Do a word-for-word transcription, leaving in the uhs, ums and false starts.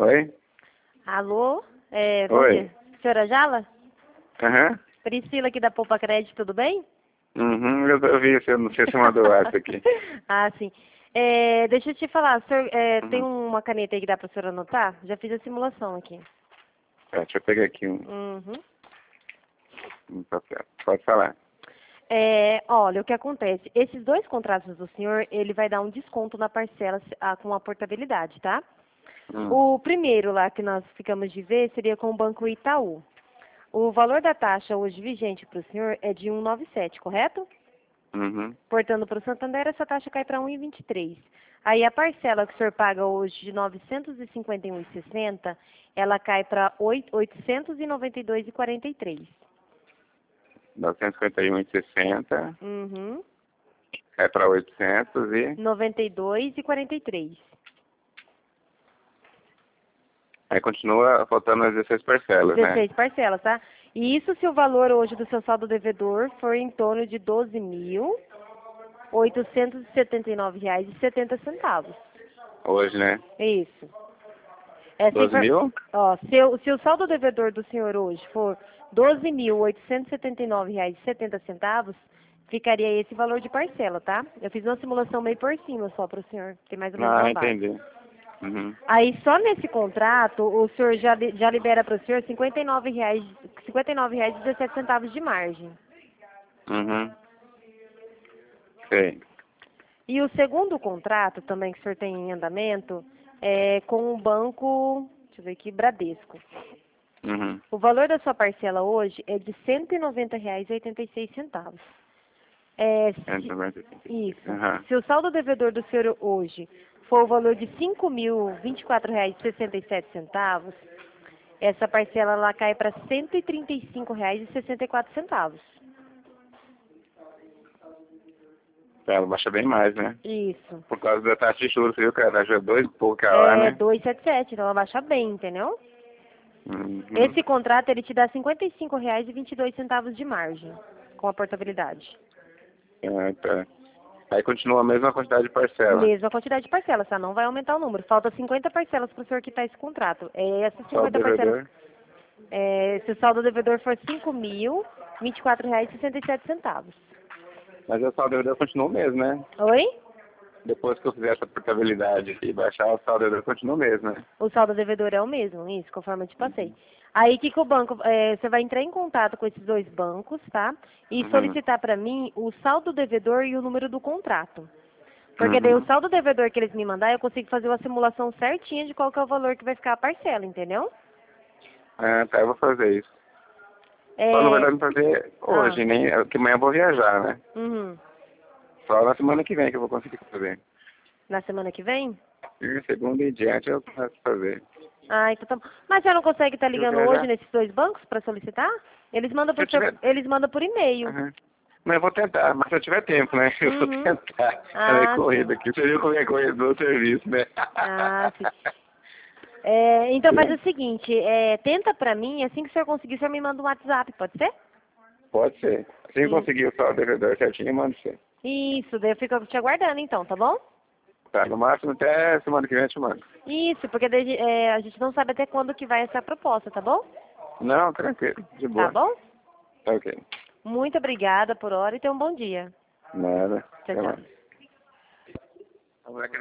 Oi? Alô? É, bom Oi. dia. Senhora Jala? Aham. Priscila aqui da Poupa Crédito, tudo bem? Uhum, eu, eu vi, você, não sei se mandou o WhatsApp aqui. Ah, sim. É, deixa eu te falar, senhor, é, tem Uhum. uma caneta aí que dá pra senhora anotar? Já fiz a simulação aqui. Tá, deixa eu pegar aqui um, Uhum. um papel. Pode falar. É, olha, o que acontece? Esses dois contratos do senhor, ele vai dar um desconto na parcela ah, com a portabilidade, tá? Hum. O primeiro lá que nós ficamos de ver seria com o Banco Itaú. O valor da taxa hoje vigente para o senhor é de cento e noventa e sete, correto? Uhum. Portando para o Santander, essa taxa cai para cento e vinte e três. Aí a parcela que o senhor paga hoje de novecentos e cinquenta e um reais e sessenta centavos, ela cai para oitocentos e noventa e dois reais e quarenta e três centavos. novecentos e cinquenta e um reais e sessenta centavos. Uhum. Cai para oitocentos e... noventa e dois reais e quarenta e três centavos. Aí continua faltando as dezesseis parcelas, né? dezesseis parcelas, tá? E isso se o valor hoje do seu saldo devedor for em torno de doze mil oitocentos e setenta e nove reais e setenta centavos. Hoje, né? Isso. Essa doze infor- mil? Ó, se, o- se o saldo devedor do senhor hoje for doze mil oitocentos e setenta e nove reais e setenta centavos, ficaria esse valor de parcela, tá? Eu fiz uma simulação meio por cima só para o senhor ter mais ou menos Ah, uma base. entendi. Uhum. Aí só nesse contrato o senhor já, li- já libera para o senhor cinquenta e nove reais, cinquenta e nove reais e dezessete centavos de margem. Uhum. Sei. E o segundo contrato também que o senhor tem em andamento é com o banco, deixa eu ver aqui, Bradesco. Uhum. O valor da sua parcela hoje é de cento e noventa reais e oitenta e seis centavos. É, cento e se, noventa e cinco. isso. Aham. Se o saldo devedor do senhor hoje for o valor de cinco mil e vinte e quatro reais e sessenta e sete centavos, essa parcela ela cai para cento e trinta e cinco reais e sessenta e quatro centavos. Ela baixa bem mais, né? Isso. Por causa da taxa de juros, viu, cara? Taxa dois e pouco lá, É né? duzentos e setenta e sete, então ela baixa bem, entendeu? Uhum. Esse contrato ele te dá cinquenta e cinco reais e vinte e dois centavos de margem com a portabilidade. Ah, tá. Aí continua a mesma quantidade de parcela. Mesma quantidade de parcelas, tá? Não vai aumentar o número. Falta cinquenta parcelas para o senhor quitar esse contrato. É, essas Só o cinquenta parcelas, devedor. é, se o saldo devedor for cinco mil e vinte e quatro reais e sessenta e sete centavos. Mas o saldo devedor continua o mesmo, né? Oi? Depois que eu fizer essa portabilidade e baixar, o saldo devedor continua o mesmo, né? O saldo devedor é o mesmo, isso, conforme eu te passei. Aí, que que o banco, é, você vai entrar em contato com esses dois bancos, tá? E Uhum. solicitar para mim o saldo devedor e o número do contrato. Porque daí o Uhum. saldo devedor que eles me mandarem, eu consigo fazer uma simulação certinha de qual que é o valor que vai ficar a parcela, entendeu? Ah, tá, eu vou fazer isso. Só não vai É... dar pra fazer Ah, hoje, nem. Porque amanhã eu vou viajar, né? uhum. Só na semana que vem que eu vou conseguir fazer. Na semana que vem? E segunda em diante eu começo a fazer. Ah, então tá bom. Mas você não consegue estar Se eu ligando hoje viajar. nesses dois bancos para solicitar? Eles mandam Se eu por, seu- tiver. eles mandam por e-mail. Uhum. Mas eu vou tentar, mas se eu tiver tempo, né? Eu vou Uhum. tentar. Ela é Ah, corrida sim. aqui. Você viu como é corrida do serviço, né? Ah, sim. É, então faz o seguinte, é, tenta pra mim, assim que o senhor conseguir, o senhor me manda um WhatsApp, pode ser? Pode ser. Se eu Hum. conseguir o saldo devedor certinho, eu mando você. Isso, daí eu fico te aguardando então, tá bom? Tá, no máximo até semana que vem eu te mando. Isso, porque daí, é, a gente não sabe até quando que vai essa proposta, tá bom? Não, tranquilo, de Tá boa. bom? Tá ok. Muito obrigada por hora e tenha um bom dia. Nada. Tchau, Até tchau. mais.